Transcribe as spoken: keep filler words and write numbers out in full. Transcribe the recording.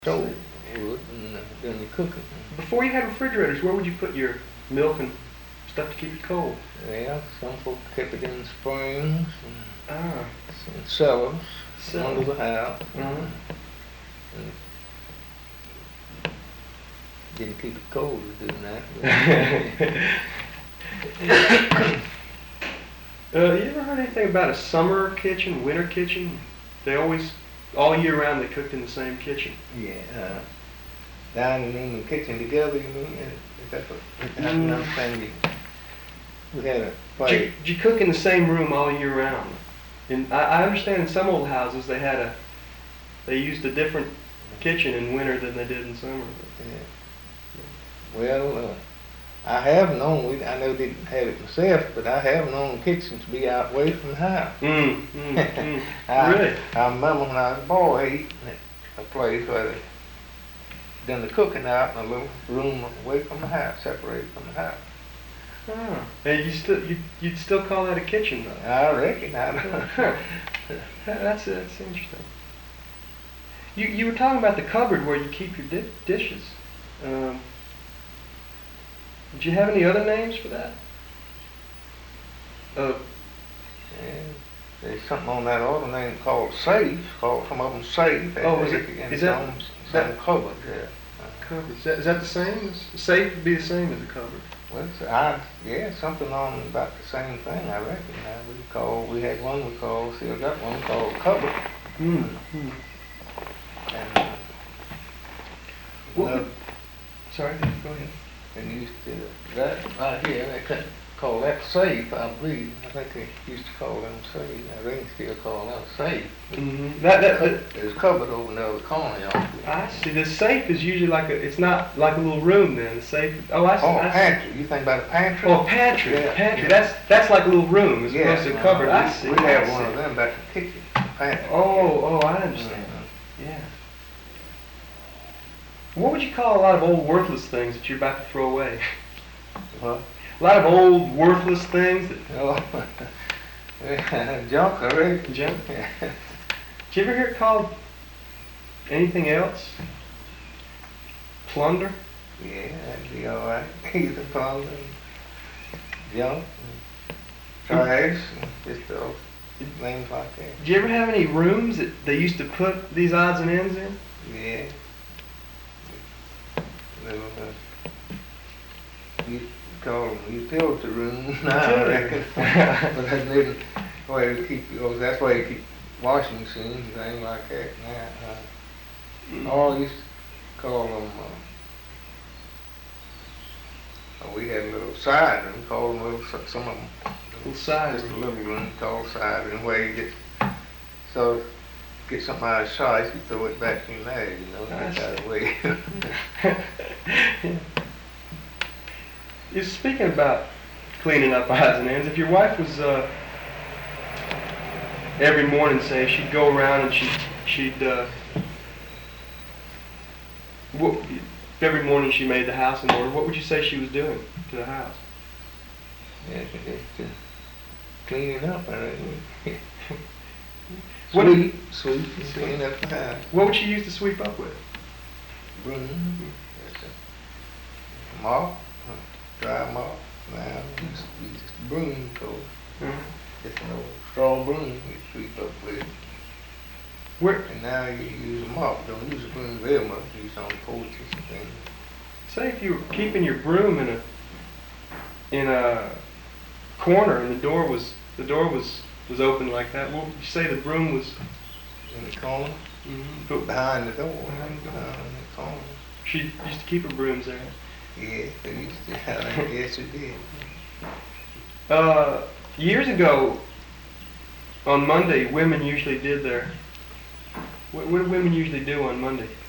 stove wood and uh, then you cook it. Before you had refrigerators, where would you put your milk and stuff to keep it cold? Yeah, some folks kept it in springs and Ah. some cellars Cellar. under the house. Uh-huh. And didn't keep it cold doing that. uh, you ever heard anything about a summer kitchen, winter kitchen? They always, all year round, they cooked in the same kitchen. Yeah, uh, dining room and kitchen together, you mean? Is that what, that's Mm. another thing you, we had a Did fight. you, did you cook in the same room all year round? And I, I understand in some old houses they had a, they used a different kitchen in winter than they did in summer. Yeah. Well, uh, I have known, we, I never didn't have it myself, but I have known kitchens to be out away from the house. Mm, mm, mm. I, Really? I remember when I was a boy eating at a place where they done the cooking out in a little room away from the house, separated from the house. Ah. And you still, you, you'd still call that a kitchen though? I reckon, I don't know. That- That's, that's interesting. You, you were talking about the cupboard where you keep your di- dishes. Um, did you have any other names for that? Uh, And there's something on that other name called safe, called some of them safe. Oh, is it- And is that- some, that- some cupboard, yeah. cupboard. Is that, is that the same? Is, safe would be the same as a cupboard. Well, it's, I, yeah, something on about the same thing, I reckon. Now, we call, we had one we called, still got one called cupboard. Hmm. hmm. And, uh, What another- would- Sorry, go ahead. and used to, that right here, they couldn't call that safe, I believe. I think they used to call them safe. Now, they can still call them safe. Mm-hmm. That, that, that, There's a cupboard over in the other corner, y'all. I see. The safe is usually like a, it's not like a little room then. The safe, oh, I see. Oh, I see. pantry. You think about a pantry? Oh, a pantry, Yeah, pantry. yeah. That's that's like a little room as Yeah, opposed to a uh, cupboard. I we- see. We I have see. one of them back in the kitchen, pantry. Oh, oh, I understand. Mhm. Yeah. What would you call a lot of old worthless things that you're about to throw away? What? A lot of old worthless things that Oh, junk, I reckon. junk. Did you ever hear it called anything else? Plunder? Yeah, that'd be all right. Either plunder, junk, trash, just those things like that. Did you ever have any rooms that they used to put these odds and ends in? Yeah. Little, uh, you call them utility rooms now, I Utility reckon. But that's living, where you keep, oh, that's why you keep washing machines and things like that now. Uh, Or used to call them, uh, oh, we had a little side room, called them little, some of them. Little side Just a room. little room called side room where you get, so, get something out of the shot, you throw it back in there, you know, I get out of the way. You're speaking about cleaning up odds and ends. If your wife was uh, every morning, say, she'd go around and she'd she'd uh, what, if every morning she made the house in order, what would you say she was doing to the house? Yeah, just uh, cleaning up, I reckon. What- Sweep, sweep, and clean up the house. What would she use to sweep up with? Broom, that's a mop, uh, dry mop. Now, we just use just a broom, so just an old straw broom you sweep up with. Where, And now you use a mop, don't use a broom very much, use on porches and things. say if you were keeping your broom in a in a corner and the door was the door was was open like that, what would you say the broom was? In the corner, But behind the door, Behind the door. behind the corner. she used to keep her brooms there. Yeah, they used to, I guess it did. Uh, years ago, on Monday, women usually did their. What, what do women usually do on Monday?